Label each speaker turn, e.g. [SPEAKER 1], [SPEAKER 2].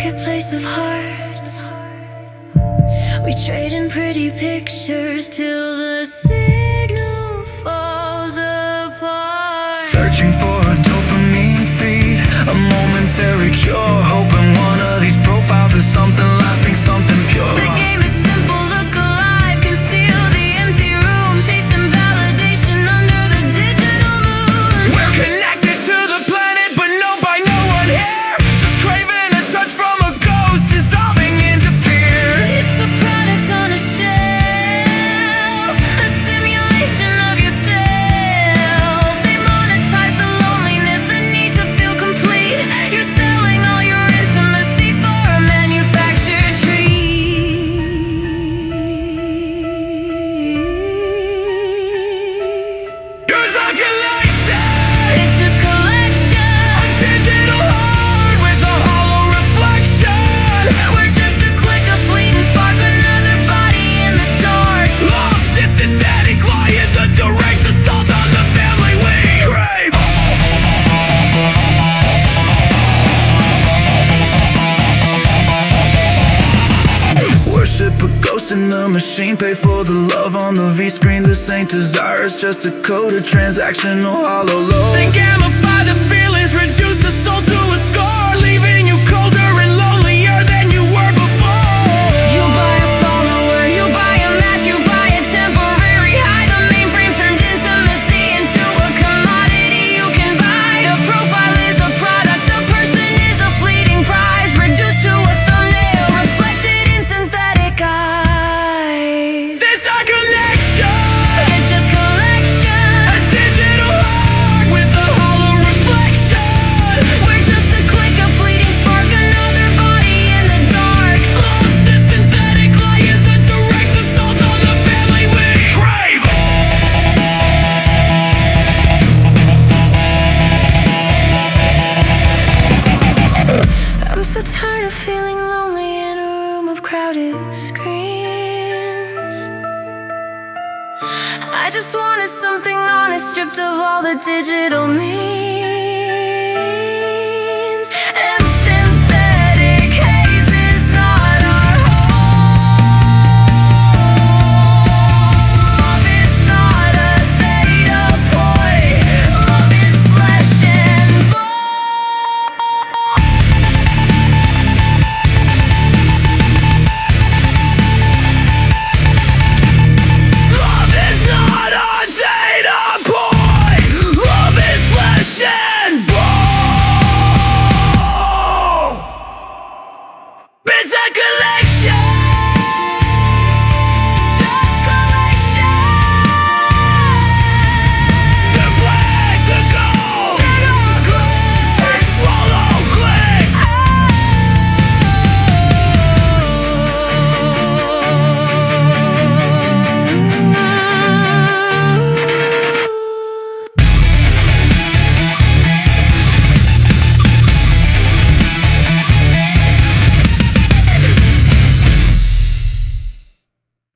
[SPEAKER 1] marketplace of hearts. We trade in pretty pictures till the signal falls apart.
[SPEAKER 2] Searching for a dopamine feed, a momentary cure, hoping one of these profiles is something lasting, something pure.
[SPEAKER 1] The game is simple, look alive, conceal the empty room, chasing validation under the digital moon.
[SPEAKER 2] We're connected to the planet, but known by no one here. Just craving a touch from a ghost, dissolving into fear.
[SPEAKER 1] It's a product on a shelf, a simulation of yourself. They monetize the loneliness, the need to feel complete. You're selling all your intimacy for a manufactured treat.
[SPEAKER 2] Use a collection,
[SPEAKER 1] It's just collection.
[SPEAKER 2] a digital heart with a hollow reflection.
[SPEAKER 1] We're just a click, a fleeting spark, another body in the dark.
[SPEAKER 2] Lost, this synthetic lie is a direct assault on the family we crave. Worship a ghost in the machine, pay for the love on the V-screen. This ain't desire, it's just a coded transactional hollow low. They gamify the feelings, reduce the soul to a score, leaving you colder and lonelier than you were before.
[SPEAKER 1] You buy a follower, you buy a match, you buy a temporary high. The mainframe turned intimacy into a commodity you can buy. The profile is a product, the person is a fleeting prize, reduced to a thumbnail, reflected in synthetic eyes.
[SPEAKER 2] This our connection,
[SPEAKER 1] It's just collection.
[SPEAKER 2] a digital heart with a hollow reflection.
[SPEAKER 1] We're just a click, a fleeting spark, another body in the dark.
[SPEAKER 2] Lost, this synthetic lie is a direct assault on the family we crave.
[SPEAKER 1] I'm so tired of feeling lonely in a room of crowded screens. I just wanted something honest, stripped of all the digital means.